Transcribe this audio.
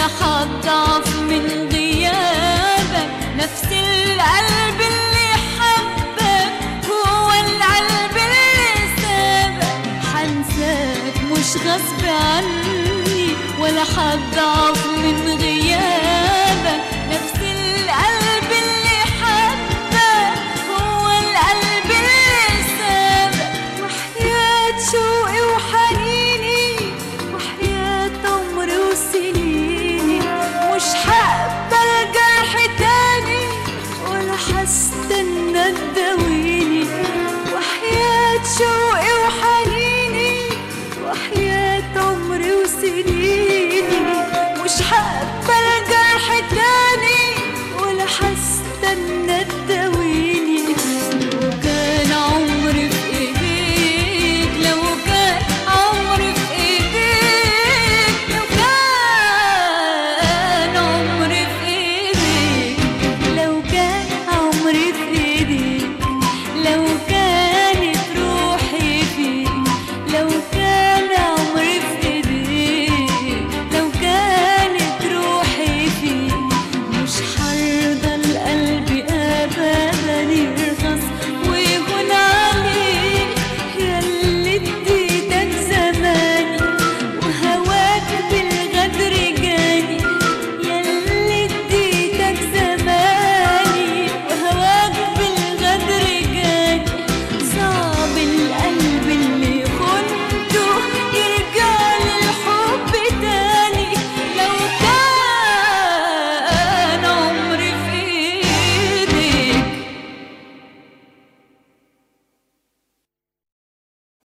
ولا حضعف من غيابك. نفس القلب اللي حبك هو القلب اللي سابك. حنساك مش غصب عني ولا حضعف من غيابك. نفس القلب اللي حبك هو القلب اللي سابك. وحياة شوقي وحنيني وحياة عمري وسنيني مش هقبل جرح تاني ولا هستنى تداويني. وحياة شوقي وحنيني وحياة عمري وسنيني مش هقبل جرح تاني ولا هستنى تداويني. لو كان عمري في ايديك، لو كان عمري في ايديك، لو كان عمري في ايديك، لو كان عمري في ايديك.